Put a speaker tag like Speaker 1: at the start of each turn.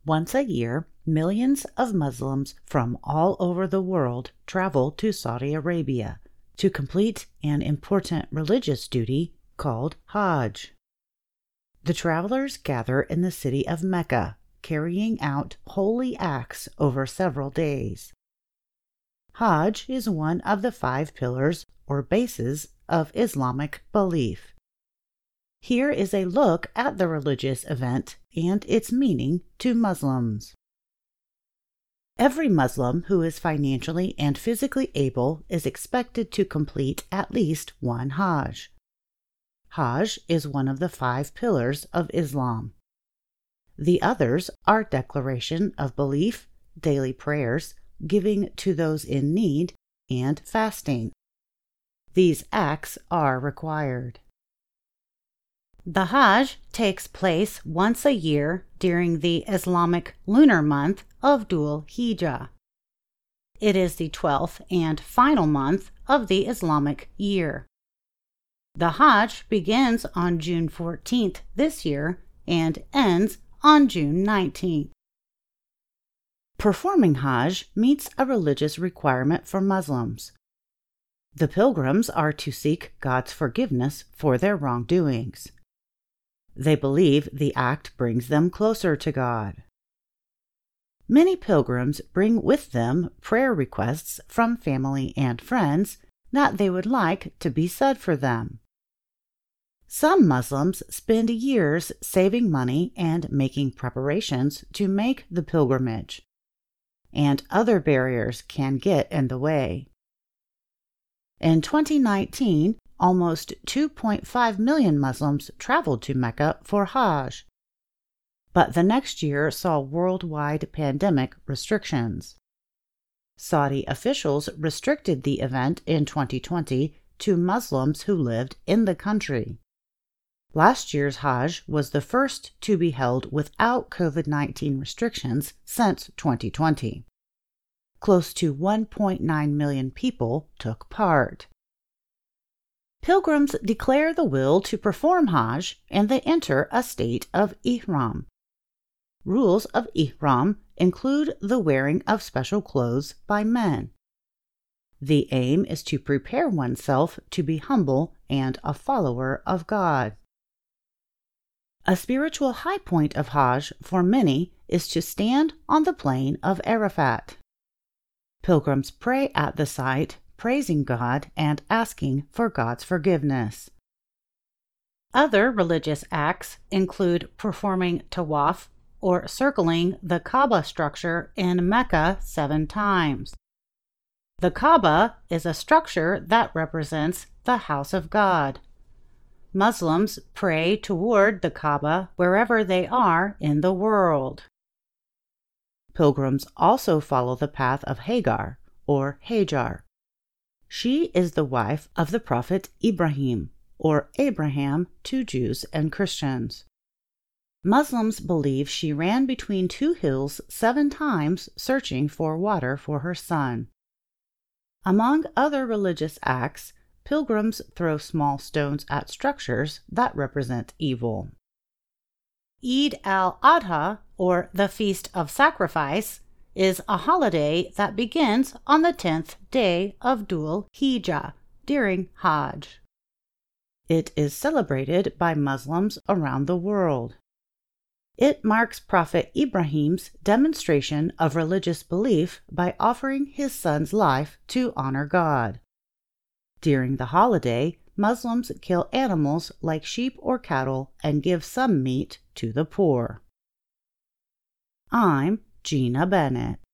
Speaker 1: Once a year, millions of Muslims from all over the world travel to Saudi Arabia to complete an important religious duty called Hajj. The travelers gather in the city of Mecca, carrying out holy acts over several days. Hajj is one of the 5 pillars or bases of Islamic belief. Here is a look at the religious event and its meaning to Muslims. Every Muslim who is financially and physically able is expected to complete at least one Hajj. Hajj is one of the 5 pillars of Islam. The others are declaration of belief, daily prayers, giving to those in need, and fasting. These acts are required. The Hajj takes place once a year during the Islamic lunar month of Dhul Hijjah. It is the 12th and final month of the Islamic year. The Hajj begins on June 14th this year and ends on June 19th. Performing Hajj meets a religious requirement for Muslims. The pilgrims are to seek God's forgiveness for their wrongdoings. They believe the act brings them closer to God. Many pilgrims bring with them prayer requests from family and friends that they would like to be said for them. Some Muslims spend years saving money and making preparations to make the pilgrimage, and other barriers can get in the way. In 2019, almost 2.5 million Muslims traveled to Mecca for Hajj. But the next year saw worldwide pandemic restrictions. Saudi officials restricted the event in 2020 to Muslims who lived in the country. Last year's Hajj was the first to be held without COVID-19 restrictions since 2020. Close to 1.9 million people took part. Pilgrims declare the will to perform Hajj and they enter a state of Ihram. Rules of Ihram include the wearing of special clothes by men. The aim is to prepare oneself to be humble and a follower of God. A spiritual high point of Hajj for many is to stand on the plain of Arafat. Pilgrims pray at the site, praising God and asking for God's forgiveness. Other religious acts include performing tawaf, or circling the Kaaba structure in Mecca 7 times. The Kaaba is a structure that represents the house of God. Muslims pray toward the Kaaba wherever they are in the world. Pilgrims also follow the path of Hagar, or Hajar. She is the wife of the prophet Ibrahim, or Abraham to Jews and Christians. Muslims believe she ran between 2 hills 7 times searching for water for her son. Among other religious acts, pilgrims throw small stones at structures that represent evil. Eid al-Adha, or the Feast of Sacrifice, is a holiday that begins on the 10th day of Dhul Hijjah during Hajj. It is celebrated by Muslims around the world. It marks Prophet Ibrahim's demonstration of religious belief by offering his son's life to honor God. During the holiday, Muslims kill animals like sheep or cattle and give some meat to the poor. I'm Gina Bennett.